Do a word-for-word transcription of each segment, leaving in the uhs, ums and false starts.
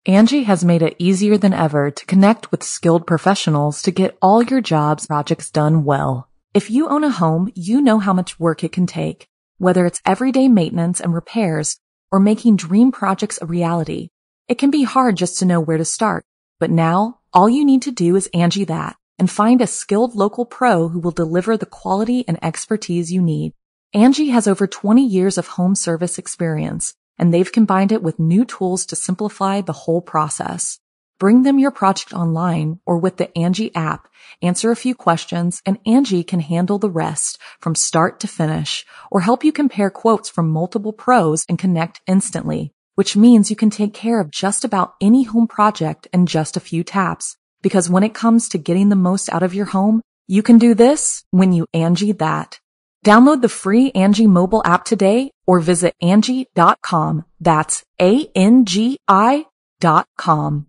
Angie has made it easier than ever to connect with skilled professionals to get all your jobs projects done well. If you own a home, you know how much work it can take, whether it's everyday maintenance and repairs or making dream projects a reality. It can be hard just to know where to start, but now all you need to do is Angie that and find a skilled local pro who will deliver the quality and expertise you need. Angie has over twenty years of home service experience, and they've combined it with new tools to simplify the whole process. Bring them your project online or with the Angie app, answer a few questions, and Angie can handle the rest from start to finish, or help you compare quotes from multiple pros and connect instantly, which means you can take care of just about any home project in just a few taps. Because when it comes to getting the most out of your home, you can do this when you Angie that. Download the free Angie mobile app today or visit Angie dot com. That's A N G I dot com.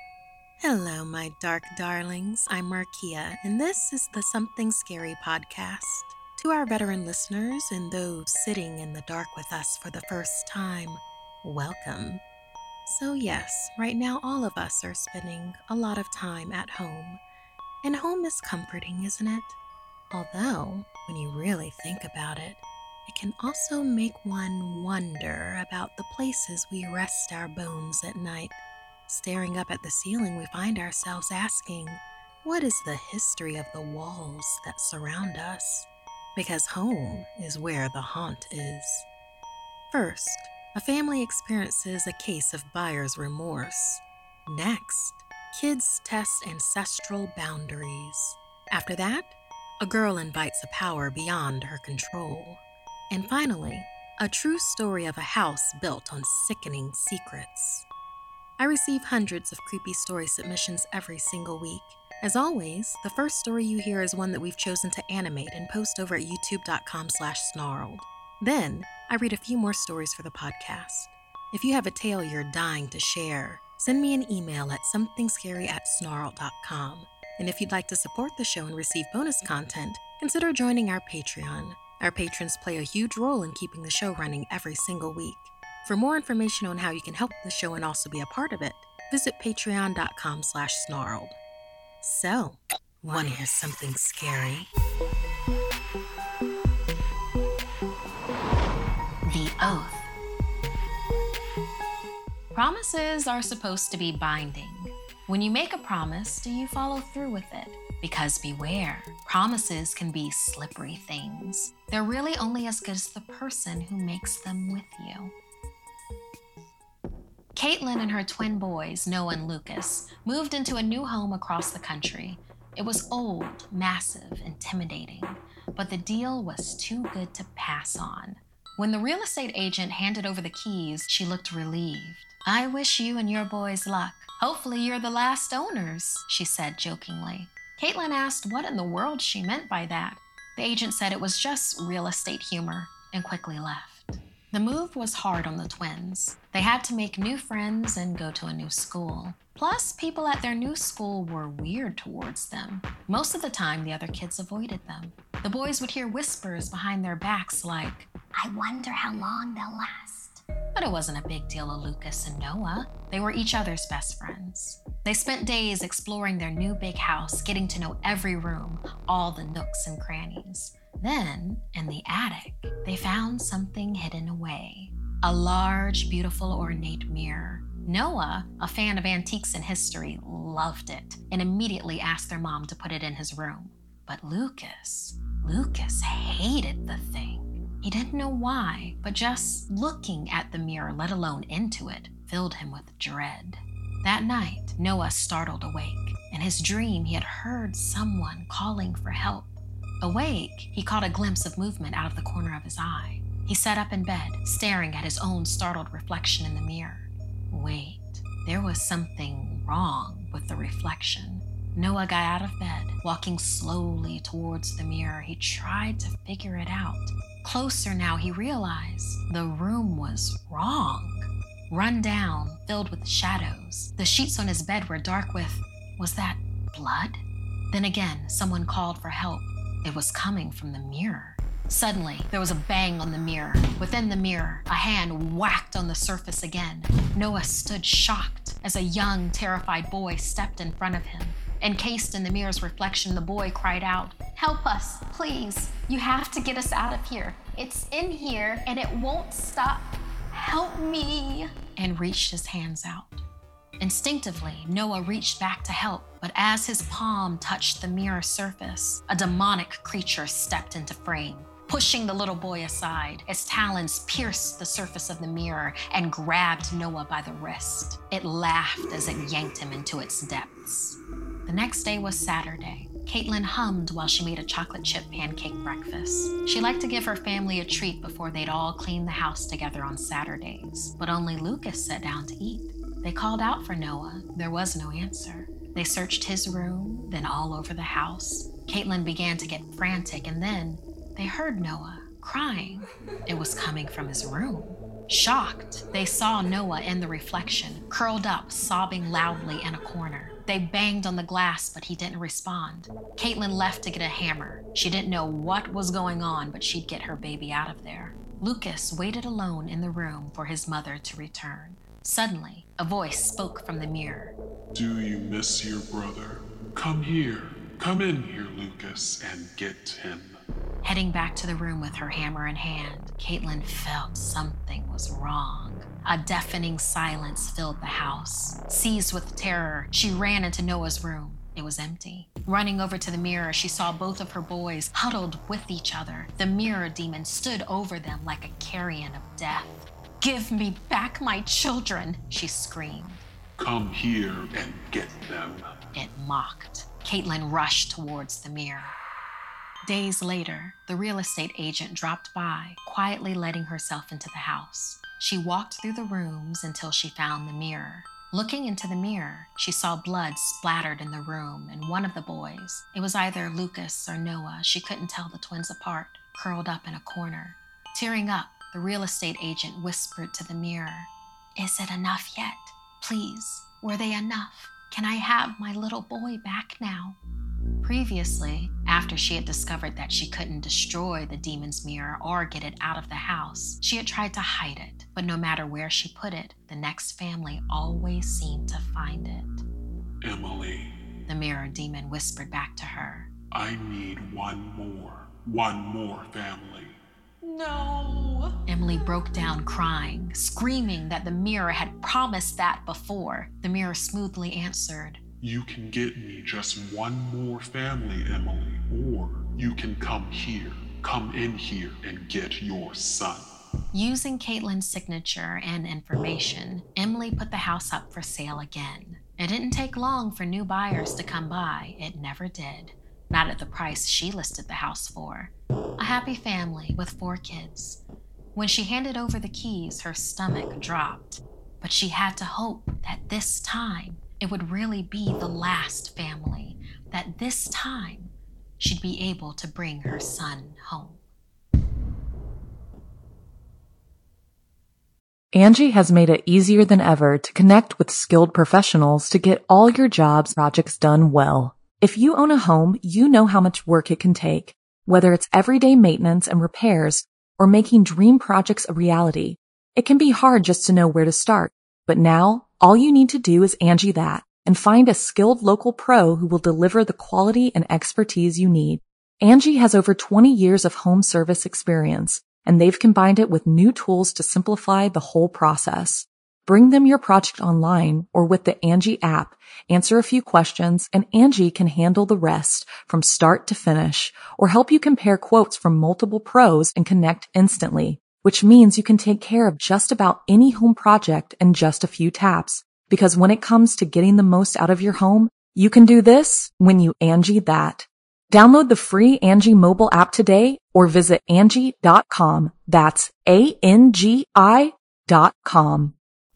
Hello, my dark darlings. I'm Markia, and this is the Something Scary podcast. To our veteran listeners and those sitting in the dark with us for the first time, welcome. So yes, right now all of us are spending a lot of time at home. And home is comforting, isn't it? Although, when you really think about it, it can also make one wonder about the places we rest our bones at night. Staring up at the ceiling, we find ourselves asking, what is the history of the walls that surround us? Because home is where the haunt is. First, a family experiences a case of buyer's remorse. Next, kids test ancestral boundaries. After that, a girl invites a power beyond her control. And finally, a true story of a house built on sickening secrets. I receive hundreds of creepy story submissions every single week. As always, the first story you hear is one that we've chosen to animate and post over at youtube dot com slash snarled. Then, I read a few more stories for the podcast. If you have a tale you're dying to share, send me an email at something scary at snarled dot com. And if you'd like to support the show and receive bonus content, consider joining our Patreon. Our patrons play a huge role in keeping the show running every single week. For more information on how you can help the show and also be a part of it, visit patreon dot com slash snarled. So, want to hear something scary? The Oath. Promises are supposed to be binding. When you make a promise, do you follow through with it? Because beware, promises can be slippery things. They're really only as good as the person who makes them with you. Caitlin and her twin boys, Noah and Lucas, moved into a new home across the country. It was old, massive, intimidating, but the deal was too good to pass on. When the real estate agent handed over the keys, she looked relieved. "I wish you and your boys luck. Hopefully you're the last owners," she said jokingly. Caitlin asked what in the world she meant by that. The agent said it was just real estate humor and quickly left. The move was hard on the twins. They had to make new friends and go to a new school. Plus, people at their new school were weird towards them. Most of the time, the other kids avoided them. The boys would hear whispers behind their backs like, "I wonder how long they'll last." But it wasn't a big deal to Lucas and Noah. They were each other's best friends. They spent days exploring their new big house, getting to know every room, all the nooks and crannies. Then, in the attic, they found something hidden away. A large, beautiful, ornate mirror. Noah, a fan of antiques and history, loved it and immediately asked their mom to put it in his room. But Lucas, Lucas hated the thing. He didn't know why, but just looking at the mirror, let alone into it, filled him with dread. That night, Noah startled awake. In his dream, he had heard someone calling for help. Awake, he caught a glimpse of movement out of the corner of his eye. He sat up in bed, staring at his own startled reflection in the mirror. Wait, there was something wrong with the reflection. Noah got out of bed, walking slowly towards the mirror. He tried to figure it out. Closer now, he realized the room was wrong. Run down, filled with shadows. The sheets on his bed were dark with, was that blood? Then again, someone called for help. It was coming from the mirror. Suddenly, there was a bang on the mirror. Within the mirror, a hand whacked on the surface again. Noah stood shocked as a young, terrified boy stepped in front of him. Encased in the mirror's reflection, the boy cried out, "Help us, please. You have to get us out of here. It's in here and it won't stop. Help me," and reached his hands out. Instinctively, Noah reached back to help, but as his palm touched the mirror surface, a demonic creature stepped into frame, pushing the little boy aside. Its talons pierced the surface of the mirror and grabbed Noah by the wrist. It laughed as it yanked him into its depths. The next day was Saturday. Caitlin hummed while she made a chocolate chip pancake breakfast. She liked to give her family a treat before they'd all clean the house together on Saturdays, but only Lucas sat down to eat. They called out for Noah. There was no answer. They searched his room, then all over the house. Caitlin began to get frantic, and then they heard Noah crying. It was coming from his room. Shocked, they saw Noah in the reflection, curled up, sobbing loudly in a corner. They banged on the glass, but he didn't respond. Caitlin left to get a hammer. She didn't know what was going on, but she'd get her baby out of there. Lucas waited alone in the room for his mother to return. Suddenly, a voice spoke from the mirror. "Do you miss your brother? Come here. Come in here, Lucas, and get him." Heading back to the room with her hammer in hand, Caitlin felt something was wrong. A deafening silence filled the house. Seized with terror, she ran into Noah's room. It was empty. Running over to the mirror, she saw both of her boys huddled with each other. The mirror demon stood over them like a carrion of death. "Give me back my children," she screamed. "Come here and get them," it mocked. Caitlin rushed towards the mirror. Days later, the real estate agent dropped by, quietly letting herself into the house. She walked through the rooms until she found the mirror. Looking into the mirror, she saw blood splattered in the room, and one of the boys, it was either Lucas or Noah, she couldn't tell the twins apart, curled up in a corner. Tearing up, the real estate agent whispered to the mirror, "Is it enough yet? Please, were they enough? Can I have my little boy back now?" Previously, after she had discovered that she couldn't destroy the demon's mirror or get it out of the house, she had tried to hide it, but no matter where she put it, the next family always seemed to find it. "Emily," the mirror demon whispered back to her, "I need one more, one more family." "No." Emily broke down crying, screaming that the mirror had promised that before. The mirror smoothly answered, "You can get me just one more family, Emily, or you can come here, come in here and get your son." Using Caitlin's signature and information, Emily put the house up for sale again. It didn't take long for new buyers to come by. It never did. Not at the price she listed the house for. A happy family with four kids. When she handed over the keys, her stomach dropped. But she had to hope that this time it would really be the last family, that this time she'd be able to bring her son home. Angie has made it easier than ever to connect with skilled professionals to get all your jobs projects done well. If you own a home, you know how much work it can take, whether it's everyday maintenance and repairs or making dream projects a reality. It can be hard just to know where to start, but now all you need to do is Angie that and find a skilled local pro who will deliver the quality and expertise you need. Angie has over twenty years of home service experience, and they've combined it with new tools to simplify the whole process. Bring them your project online or with the Angie app, answer a few questions, and Angie can handle the rest from start to finish, or help you compare quotes from multiple pros and connect instantly, which means you can take care of just about any home project in just a few taps. Because when it comes to getting the most out of your home, you can do this when you Angie that. Download the free Angie mobile app today or visit Angie dot com. That's A N G I dot com.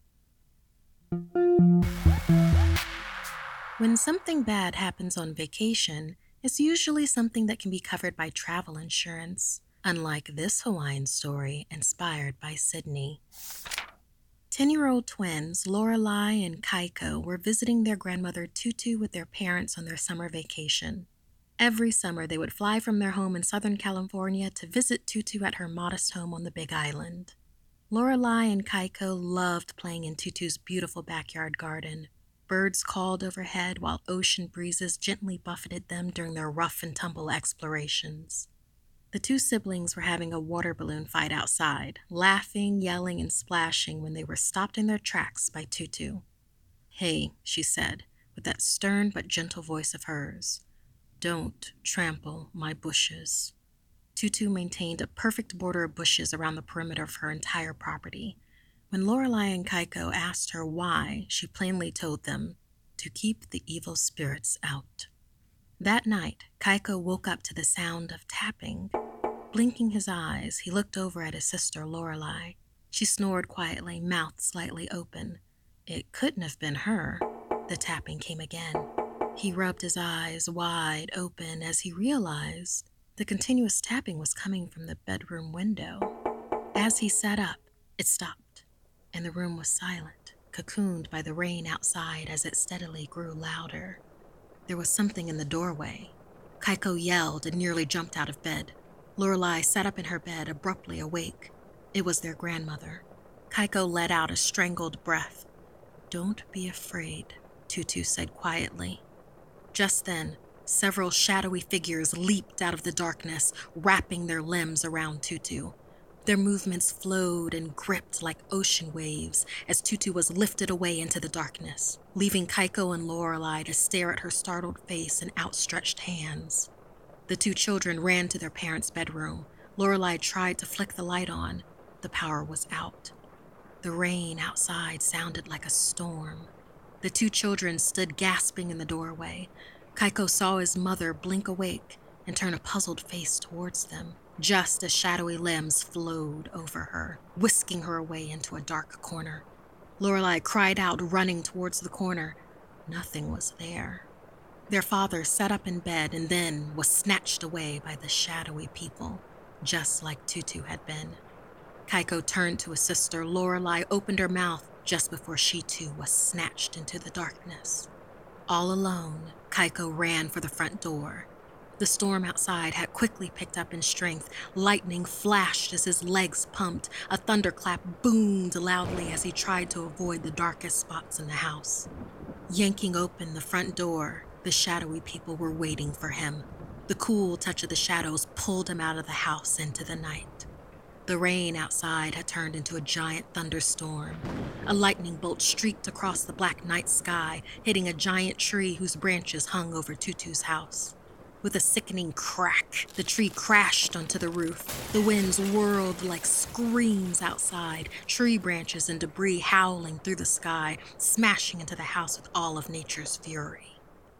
When something bad happens on vacation, it's usually something that can be covered by travel insurance, unlike this Hawaiian story inspired by Sydney. Ten-year-old twins Lorelai and Kaiko were visiting their grandmother Tutu with their parents on their summer vacation. Every summer, they would fly from their home in Southern California to visit Tutu at her modest home on the Big Island. Lorelai and Kaiko loved playing in Tutu's beautiful backyard garden. Birds called overhead while ocean breezes gently buffeted them during their rough and tumble explorations. The two siblings were having a water balloon fight outside, laughing, yelling, and splashing when they were stopped in their tracks by Tutu. "Hey," she said, with that stern but gentle voice of hers. "Don't trample my bushes." Tutu maintained a perfect border of bushes around the perimeter of her entire property. When Lorelai and Kaiko asked her why, she plainly told them, to keep the evil spirits out. That night, Kaiko woke up to the sound of tapping. Blinking his eyes, he looked over at his sister Lorelai. She snored quietly, mouth slightly open. It couldn't have been her. The tapping came again. He rubbed his eyes wide open as he realized the continuous tapping was coming from the bedroom window. As he sat up, it stopped, and the room was silent, cocooned by the rain outside as it steadily grew louder. There was something in the doorway. Kaiko yelled and nearly jumped out of bed. Lorelai sat up in her bed, abruptly awake. It was their grandmother. Kaiko let out a strangled breath. "Don't be afraid," Tutu said quietly. Just then, several shadowy figures leaped out of the darkness, wrapping their limbs around Tutu. Their movements flowed and gripped like ocean waves as Tutu was lifted away into the darkness, leaving Kaiko and Lorelai to stare at her startled face and outstretched hands. The two children ran to their parents' bedroom. Lorelai tried to flick the light on. The power was out. The rain outside sounded like a storm. The two children stood gasping in the doorway. Kaiko saw his mother blink awake and turn a puzzled face towards them, just as shadowy limbs flowed over her, whisking her away into a dark corner. Lorelai cried out, running towards the corner. Nothing was there. Their father sat up in bed and then was snatched away by the shadowy people, just like Tutu had been. Kaiko turned to his sister. Lorelai opened her mouth just before she too was snatched into the darkness. All alone, Kaiko ran for the front door. The storm outside had quickly picked up in strength. Lightning flashed as his legs pumped. A thunderclap boomed loudly as he tried to avoid the darkest spots in the house. Yanking open the front door, the shadowy people were waiting for him. The cool touch of the shadows pulled him out of the house into the night. The rain outside had turned into a giant thunderstorm. A lightning bolt streaked across the black night sky, hitting a giant tree whose branches hung over Tutu's house. With a sickening crack, the tree crashed onto the roof. The winds whirled like screams outside, tree branches and debris howling through the sky, smashing into the house with all of nature's fury.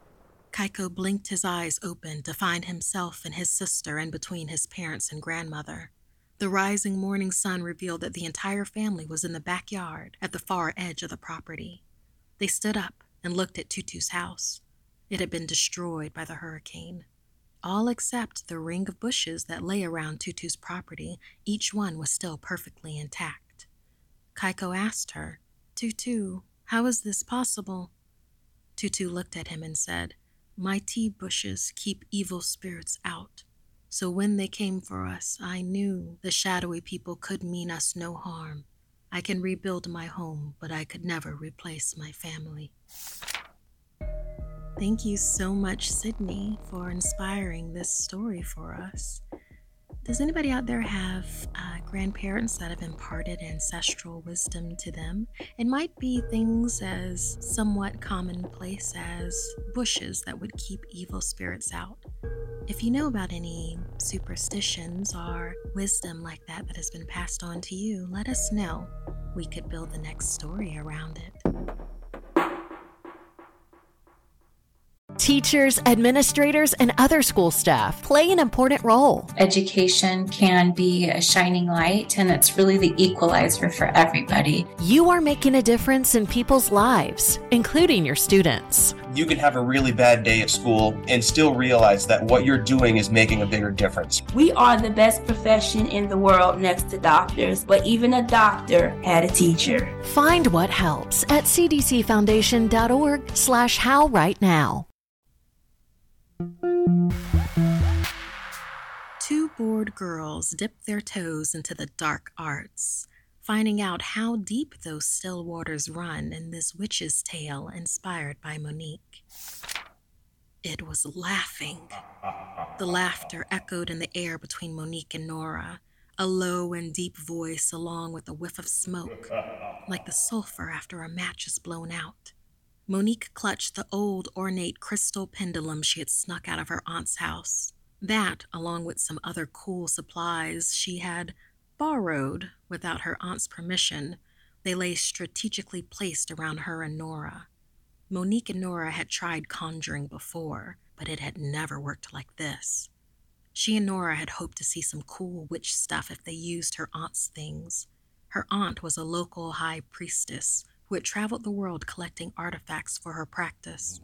Kaiko blinked his eyes open to find himself and his sister in between his parents and grandmother. The rising morning sun revealed that the entire family was in the backyard at the far edge of the property. They stood up and looked at Tutu's house. It had been destroyed by the hurricane. All except the ring of bushes that lay around Tutu's property, each one was still perfectly intact. Kaiko asked her, "Tutu, how is this possible?" Tutu looked at him and said, "My tea bushes keep evil spirits out. So when they came for us, I knew the shadowy people could mean us no harm. I can rebuild my home, but I could never replace my family." Thank you so much, Sydney, for inspiring this story for us. Does anybody out there have uh, grandparents that have imparted ancestral wisdom to them? It might be things as somewhat commonplace as bushes that would keep evil spirits out. If you know about any superstitions or wisdom like that that has been passed on to you, let us know. We could build the next story around it. Teachers, administrators, and other school staff play an important role. Education can be a shining light, and it's really the equalizer for everybody. You are making a difference in people's lives, including your students. You can have a really bad day at school and still realize that what you're doing is making a bigger difference. We are the best profession in the world next to doctors, but even a doctor had a teacher. Find what helps at c d c foundation dot org slash how right now. Two bored girls dip their toes into the dark arts, finding out how deep those still waters run in this witch's tale inspired by Monique. It was laughing. The laughter echoed in the air between Monique and Nora, a low and deep voice along with a whiff of smoke, like the sulfur after a match is blown out. Monique clutched the old ornate crystal pendulum she had snuck out of her aunt's house. That, along with some other cool supplies she had borrowed without her aunt's permission, they lay strategically placed around her and Nora. Monique and Nora had tried conjuring before, but it had never worked like this. She and Nora had hoped to see some cool witch stuff if they used her aunt's things. Her aunt was a local high priestess who had traveled the world collecting artifacts for her practice.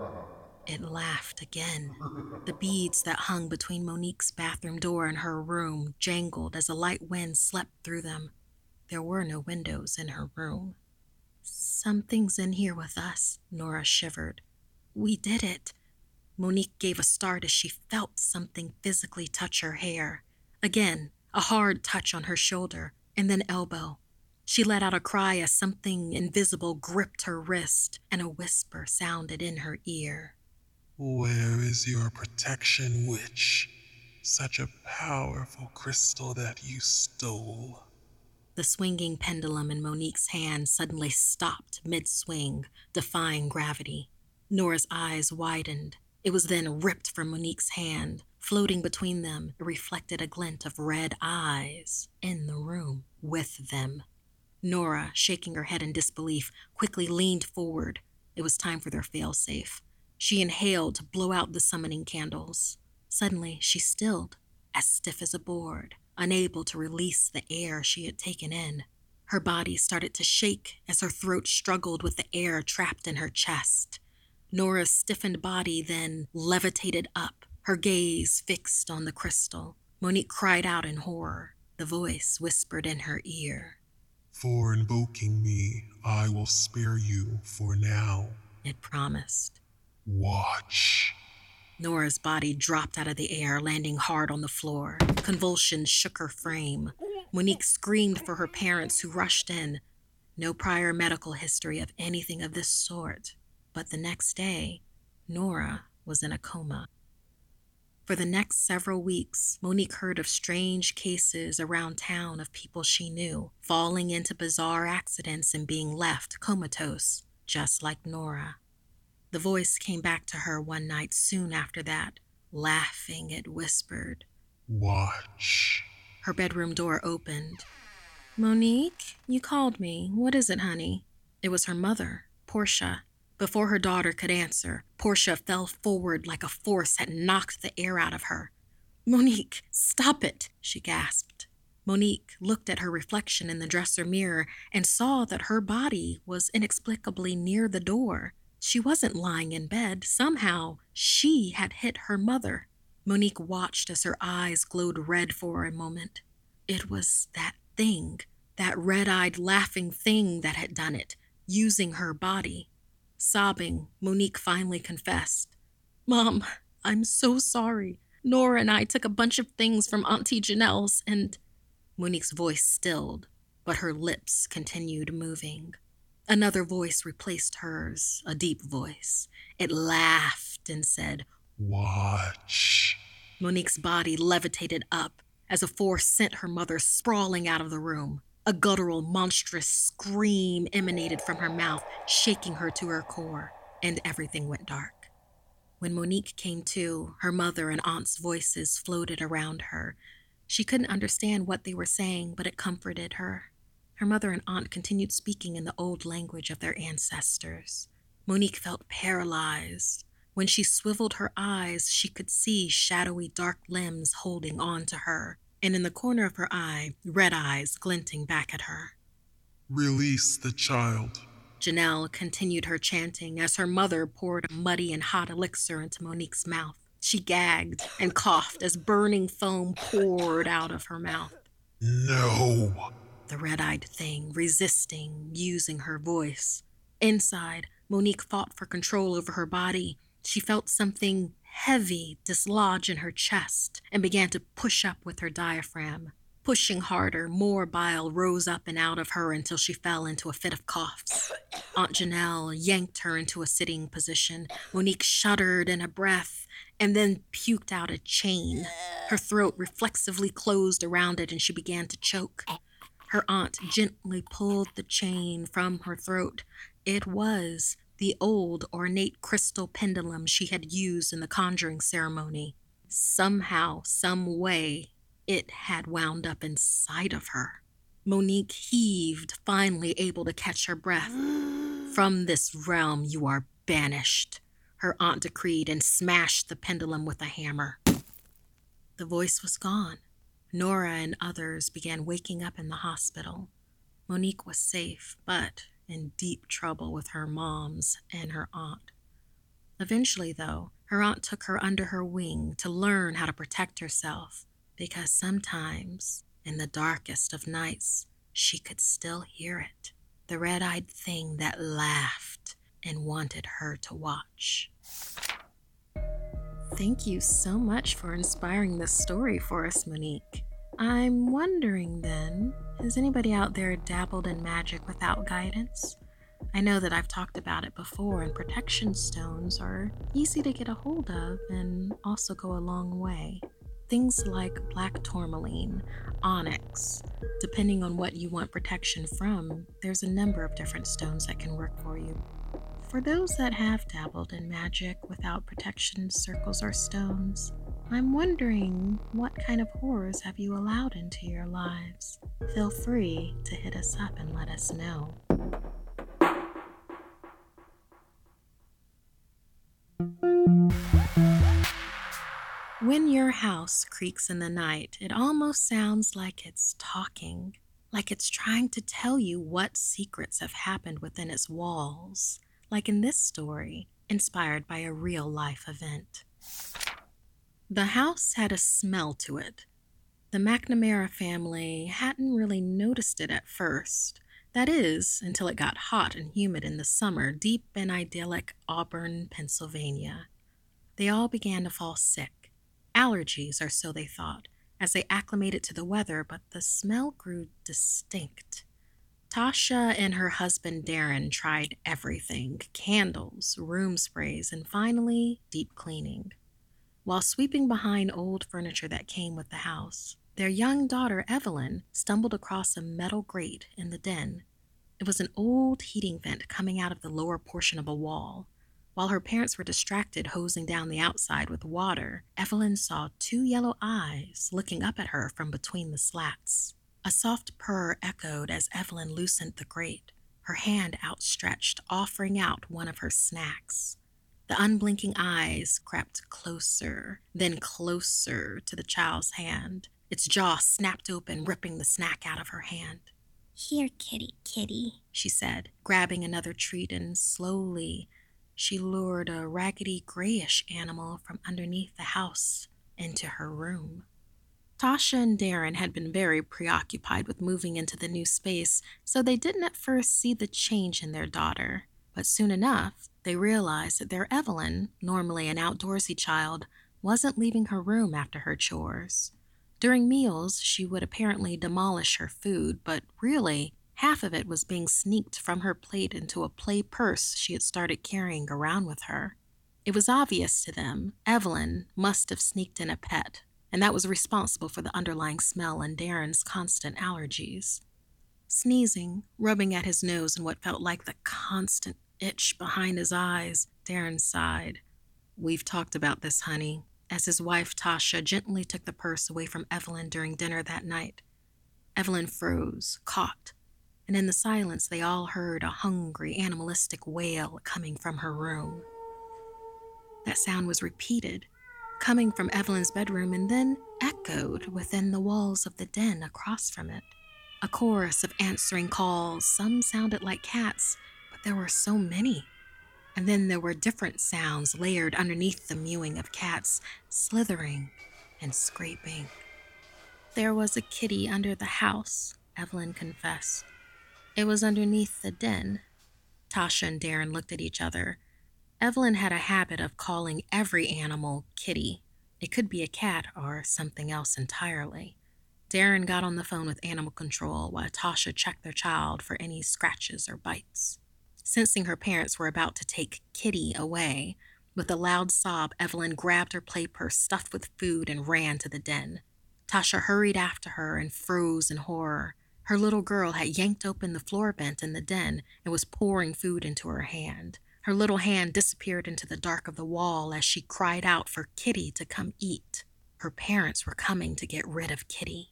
It laughed again. The beads that hung between Monique's bathroom door and her room jangled as a light wind slept through them. There were no windows in her room. "Something's in here with us," Nora shivered. "We did it." Monique gave a start as she felt something physically touch her hair. Again, a hard touch on her shoulder, and then elbow. She let out a cry as something invisible gripped her wrist, and a whisper sounded in her ear. "Where is your protection, witch? Such a powerful crystal that you stole." The swinging pendulum in Monique's hand suddenly stopped mid-swing, defying gravity. Nora's eyes widened. It was then ripped from Monique's hand. Floating between them, it reflected a glint of red eyes in the room with them. Nora, shaking her head in disbelief, quickly leaned forward. It was time for their failsafe. She inhaled to blow out the summoning candles. Suddenly, she stilled, as stiff as a board, unable to release the air she had taken in. Her body started to shake as her throat struggled with the air trapped in her chest. Nora's stiffened body then levitated up, her gaze fixed on the crystal. Monique cried out in horror. The voice whispered in her ear. "For invoking me, I will spare you for now," it promised. "Watch." Nora's body dropped out of the air, landing hard on the floor. Convulsions shook her frame. Monique screamed for her parents, who rushed in. No prior medical history of anything of this sort. But the next day, Nora was in a coma. For the next several weeks, Monique heard of strange cases around town of people she knew, falling into bizarre accidents and being left comatose, just like Nora. The voice came back to her one night soon after that. Laughing, it whispered, "Watch." Her bedroom door opened. "Monique, you called me. What is it, honey?" It was her mother, Portia. Before her daughter could answer, Portia fell forward like a force had knocked the air out of her. "Monique, stop it," she gasped. Monique looked at her reflection in the dresser mirror and saw that her body was inexplicably near the door. She wasn't lying in bed. Somehow, she had hit her mother. Monique watched as her eyes glowed red for a moment. It was that thing, that red-eyed laughing thing that had done it, using her body. Sobbing, Monique finally confessed. "Mom, I'm so sorry. Nora and I took a bunch of things from Auntie Janelle's and..." Monique's voice stilled, but her lips continued moving. Another voice replaced hers, a deep voice. It laughed and said, "Watch." Monique's body levitated up as a force sent her mother sprawling out of the room. A guttural, monstrous scream emanated from her mouth, shaking her to her core, and everything went dark. When Monique came to, her mother and aunt's voices floated around her. She couldn't understand what they were saying, but it comforted her. Her mother and aunt continued speaking in the old language of their ancestors. Monique felt paralyzed. When she swiveled her eyes, she could see shadowy dark limbs holding on to her, and in the corner of her eye, red eyes glinting back at her. "Release the child." Janelle continued her chanting as her mother poured a muddy and hot elixir into Monique's mouth. She gagged and coughed as burning foam poured out of her mouth. "No." The red-eyed thing resisting, using her voice. Inside, Monique fought for control over her body. She felt something heavy dislodge in her chest and began to push up with her diaphragm. Pushing harder, more bile rose up and out of her until she fell into a fit of coughs. Aunt Janelle yanked her into a sitting position. Monique shuddered in a breath and then puked out a chain. Her throat reflexively closed around it and she began to choke. Her aunt gently pulled the chain from her throat. It was the old ornate crystal pendulum she had used in the conjuring ceremony. Somehow, some way, it had wound up inside of her. Monique heaved, finally able to catch her breath. From this realm you are banished, her aunt decreed and smashed the pendulum with a hammer. The voice was gone. Nora and others began waking up in the hospital. Monique was safe, but in deep trouble with her moms and her aunt. Eventually, though, her aunt took her under her wing to learn how to protect herself, because sometimes, in the darkest of nights, she could still hear it, the red-eyed thing that laughed and wanted her to watch. Thank you so much for inspiring this story for us, Monique. I'm wondering then, has anybody out there dabbled in magic without guidance? I know that I've talked about it before, and protection stones are easy to get a hold of and also go a long way. Things like black tourmaline, onyx. Depending on what you want protection from, there's a number of different stones that can work for you. For those that have dabbled in magic without protection circles or stones, I'm wondering what kind of horrors have you allowed into your lives? Feel free to hit us up and let us know. When your house creaks in the night, it almost sounds like it's talking, like it's trying to tell you what secrets have happened within its walls, like in this story, inspired by a real-life event. The house had a smell to it. The McNamara family hadn't really noticed it at first. That is, until it got hot and humid in the summer deep in idyllic Auburn, Pennsylvania. They all began to fall sick. Allergies, or so they thought, as they acclimated to the weather, but the smell grew distinct. Tasha and her husband Darren tried everything: candles, room sprays, and finally, deep cleaning. While sweeping behind old furniture that came with the house, their young daughter Evelyn stumbled across a metal grate in the den. It was an old heating vent coming out of the lower portion of a wall. While her parents were distracted hosing down the outside with water, Evelyn saw two yellow eyes looking up at her from between the slats. A soft purr echoed as Evelyn loosened the grate, her hand outstretched, offering out one of her snacks. The unblinking eyes crept closer, then closer to the child's hand. Its jaw snapped open, ripping the snack out of her hand. "Here, kitty, kitty," she said, grabbing another treat, and slowly she lured a raggedy grayish animal from underneath the house into her room. Tasha and Darren had been very preoccupied with moving into the new space, so they didn't at first see the change in their daughter. But soon enough, they realized that their Evelyn, normally an outdoorsy child, wasn't leaving her room after her chores. During meals, she would apparently demolish her food, but really, half of it was being sneaked from her plate into a play purse she had started carrying around with her. It was obvious to them Evelyn must have sneaked in a pet, and that was responsible for the underlying smell and Darren's constant allergies. Sneezing, rubbing at his nose and what felt like the constant itch behind his eyes, Darren sighed. "We've talked about this, honey," as his wife Tasha gently took the purse away from Evelyn during dinner that night. Evelyn froze, caught, and in the silence they all heard a hungry, animalistic wail coming from her room. That sound was repeated, coming from Evelyn's bedroom and then echoed within the walls of the den across from it. A chorus of answering calls. Some sounded like cats, but there were so many. And then there were different sounds layered underneath the mewing of cats, slithering and scraping. "There was a kitty under the house," Evelyn confessed. "It was underneath the den." Tasha and Darren looked at each other. Evelyn had a habit of calling every animal Kitty. It could be a cat or something else entirely. Darren got on the phone with animal control while Tasha checked their child for any scratches or bites. Sensing her parents were about to take Kitty away, with a loud sob, Evelyn grabbed her play purse stuffed with food and ran to the den. Tasha hurried after her and froze in horror. Her little girl had yanked open the floor vent in the den and was pouring food into her hand. Her little hand disappeared into the dark of the wall as she cried out for Kitty to come eat. Her parents were coming to get rid of Kitty.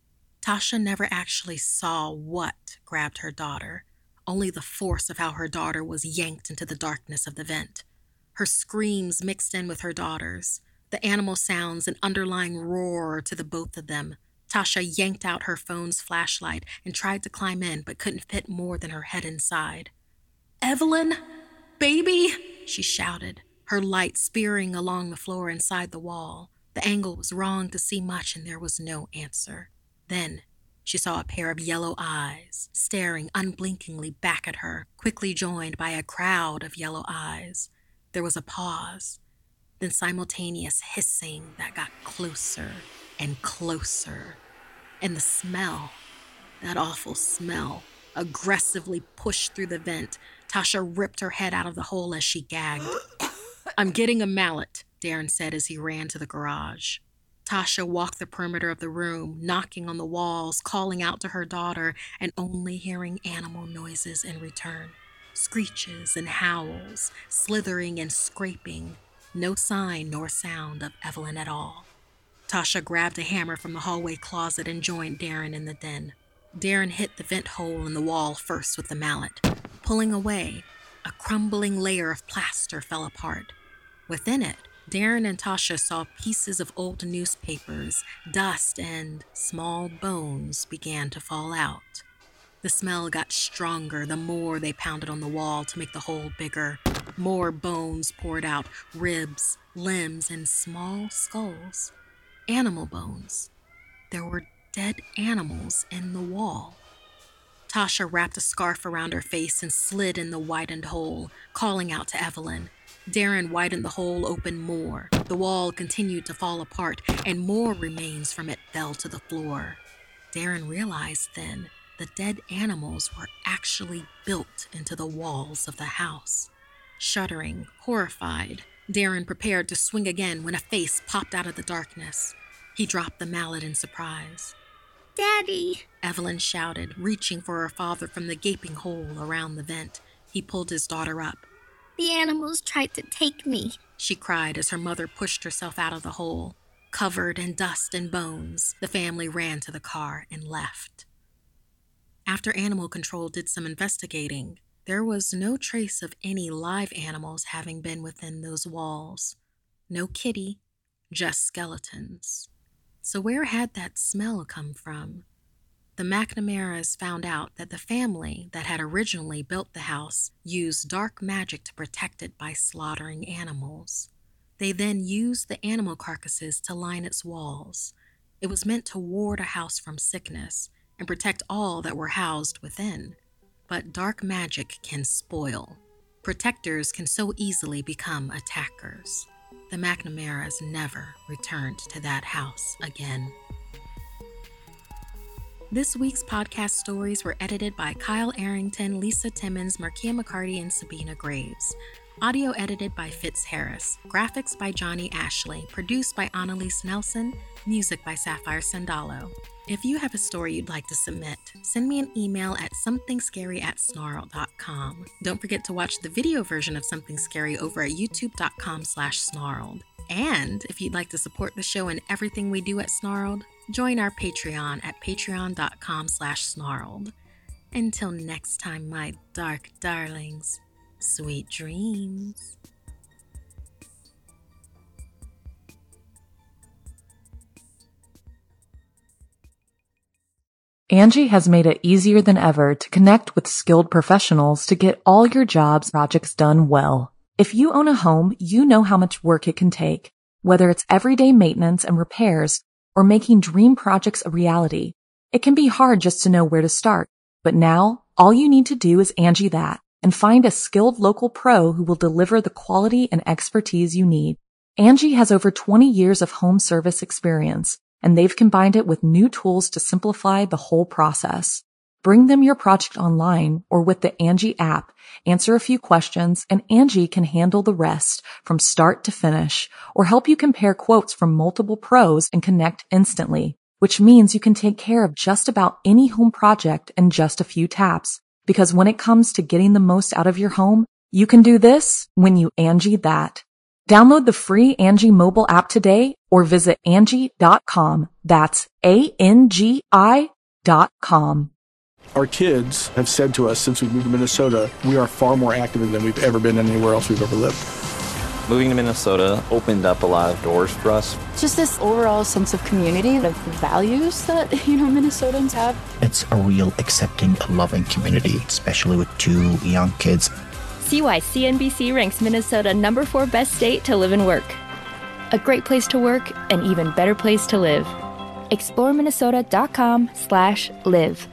Tasha never actually saw what grabbed her daughter, only the force of how her daughter was yanked into the darkness of the vent. Her screams mixed in with her daughter's, the animal sounds an underlying roar to the both of them. Tasha yanked out her phone's flashlight and tried to climb in but couldn't fit more than her head inside. "Evelyn! Baby!" she shouted, her light spearing along the floor inside the wall. The angle was wrong to see much and there was no answer. Then she saw a pair of yellow eyes staring unblinkingly back at her, quickly joined by a crowd of yellow eyes. There was a pause, then simultaneous hissing that got closer and closer. And the smell, that awful smell, aggressively pushed through the vent. Tasha ripped her head out of the hole as she gagged. "I'm getting a mallet," Darren said as he ran to the garage. Tasha walked the perimeter of the room, knocking on the walls, calling out to her daughter, and only hearing animal noises in return. Screeches and howls, slithering and scraping. No sign nor sound of Evelyn at all. Tasha grabbed a hammer from the hallway closet and joined Darren in the den. Darren hit the vent hole in the wall first with the mallet. Pulling away, a crumbling layer of plaster fell apart. Within it, Darren and Tasha saw pieces of old newspapers, dust, and small bones began to fall out. The smell got stronger the more they pounded on the wall to make the hole bigger. More bones poured out, ribs, limbs, and small skulls. Animal bones. There were dead animals in the wall. Tasha wrapped a scarf around her face and slid in the widened hole, calling out to Evelyn. Darren widened the hole open more. The wall continued to fall apart, and more remains from it fell to the floor. Darren realized then the dead animals were actually built into the walls of the house. Shuddering, horrified, Darren prepared to swing again when a face popped out of the darkness. He dropped the mallet in surprise. "Daddy!" Evelyn shouted, reaching for her father from the gaping hole around the vent. He pulled his daughter up. "The animals tried to take me," she cried as her mother pushed herself out of the hole. Covered in dust and bones, the family ran to the car and left. After Animal Control did some investigating, there was no trace of any live animals having been within those walls. No kitty, just skeletons. So where had that smell come from? The McNamaras found out that the family that had originally built the house used dark magic to protect it by slaughtering animals. They then used the animal carcasses to line its walls. It was meant to ward a house from sickness and protect all that were housed within. But dark magic can spoil. Protectors can so easily become attackers. The McNamaras never returned to that house again. This week's podcast stories were edited by Kyle Arrington, Lisa Timmons, Markia McCarty, and Sabina Graves. Audio edited by Fitz Harris. Graphics by Johnny Ashley. Produced by Annalise Nelson. Music by Sapphire Sandalo. If you have a story you'd like to submit, send me an email at somethingscary at snarl dot com. Don't forget to watch the video version of Something Scary over at youtube.com slash snarled. And if you'd like to support the show and everything we do at Snarled, join our Patreon at patreon.com slash snarled. Until next time, my dark darlings, sweet dreams. Angie has made it easier than ever to connect with skilled professionals to get all your jobs projects done well. If you own a home, you know how much work it can take, whether it's everyday maintenance and repairs or making dream projects a reality. It can be hard just to know where to start, but now all you need to do is Angie that and find a skilled local pro who will deliver the quality and expertise you need. Angie has over twenty years of home service experience, and they've combined it with new tools to simplify the whole process. Bring them your project online or with the Angie app, answer a few questions, and Angie can handle the rest from start to finish, or help you compare quotes from multiple pros and connect instantly, which means you can take care of just about any home project in just a few taps. Because when it comes to getting the most out of your home, you can do this when you Angie that. Download the free Angie mobile app today or visit Angie dot com. That's A N G I dot com. Our kids have said to us since we moved to Minnesota, we are far more active than we've ever been anywhere else we've ever lived. Moving to Minnesota opened up a lot of doors for us. Just this overall sense of community, of values that, you know, Minnesotans have. It's a real accepting, loving community, especially with two young kids. See why C N B C ranks Minnesota number four best state to live and work. A great place to work, an even better place to live. explore minnesota dot com slash live.